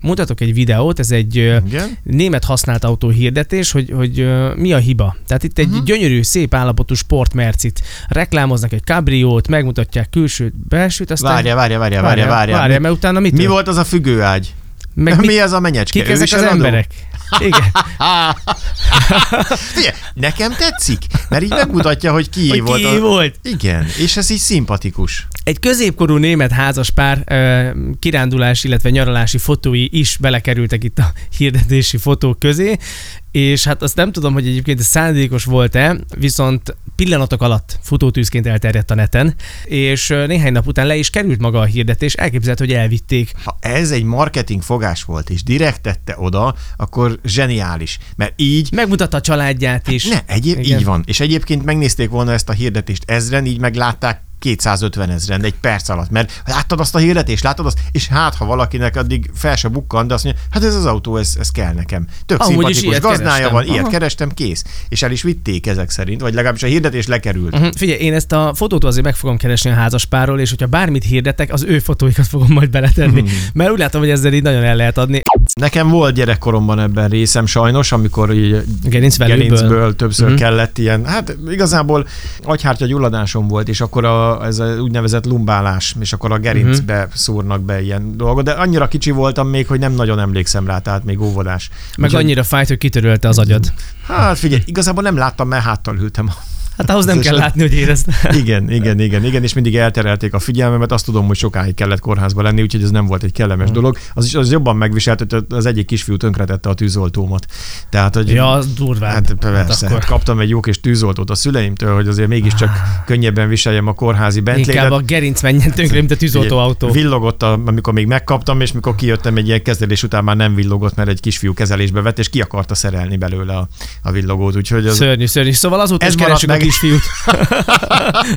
Mutatok egy videót, ez egy német használt autó hirdetés, hogy mi a hiba. Tehát itt egy gyönyörű, szép állapotú sportmercit reklámoznak, egy cabriót, megmutatják külsőt, belsőt, aztán... Várja, mert utána mit? Mi volt az a függőágy? Mi ez a menyecske? Kik ezek az emberek? Igen. Figyelj, nekem tetszik, mert így megmutatja, hogy ki volt. Igen, és ez így szimpatikus. Egy középkorú német házaspár kirándulás, illetve nyaralási fotói is belekerültek itt a hirdetési fotók közé, és hát azt nem tudom, hogy egyébként ez szándékos volt-e, viszont pillanatok alatt futótűzként elterjedt a neten, és néhány nap után le is került maga a hirdetés, elképzelhető, hogy elvitték. Ha ez egy marketing fogás volt, és direkt tette oda, akkor zseniális, mert így... Megmutatta a családját is. Így van, és egyébként megnézték volna ezt a hirdetést ezren, így meglátták 250 000 egy perc alatt, mert láttad azt a hirdetést, és hát, ha valakinek addig fel se bukkan, de azt mondja, hát ez az autó, ez kell nekem. Tök szimpatikus gazdája van, ilyet kerestem, kész. És el is vitték ezek szerint, vagy legalábbis a hirdetés lekerült. Figyelj, én ezt a fotót azért meg fogom keresni a házaspárról, és hogyha bármit hirdetek, az ő fotóikat fogom majd beletenni, mert úgy látom, hogy ezzel így nagyon el lehet adni. Nekem volt gyerekkoromban ebben részem sajnos, amikor így gerincből többször kellett ilyen, hát igazából agyhártya gyulladásom volt, és akkor ez a úgynevezett lumbálás, és akkor a gerincbe szúrnak be ilyen dolgot, de annyira kicsi voltam még, hogy nem nagyon emlékszem rá, tehát még óvodás. Meg annyira fájt, hogy kitörölte az agyad. Hát figyelj, igazából nem láttam, mert háttal ültem. Hát ahhoz nem kell látni, hogy érezd. Igen, és mindig elterelték a figyelmemet, azt tudom, hogy sokáig kellett kórházba lenni, úgyhogy ez nem volt egy kellemes dolog. Az jobban megviselt, hogy az egyik kisfiú tönkretette a tűzoltómat. Tehát, hogy az durván. Hát persze, akkor... kaptam egy jó kis tűzoltót a szüleimtől, hogy azért mégiscsak könnyebben viseljem a kórházi Bentley-t. Inkább a gerinc menjen tönkre, mint a tűzoltóautó. Villogott, amikor még megkaptam, és mikor kijöttem egy ilyen kezelés után már nem villogott, mert egy kisfiú kezelésbe vett, és ki akarta szerelni belőle a villogót. Úgyhogy szörnyű. Szóval azóta is keresünk a kisfiút.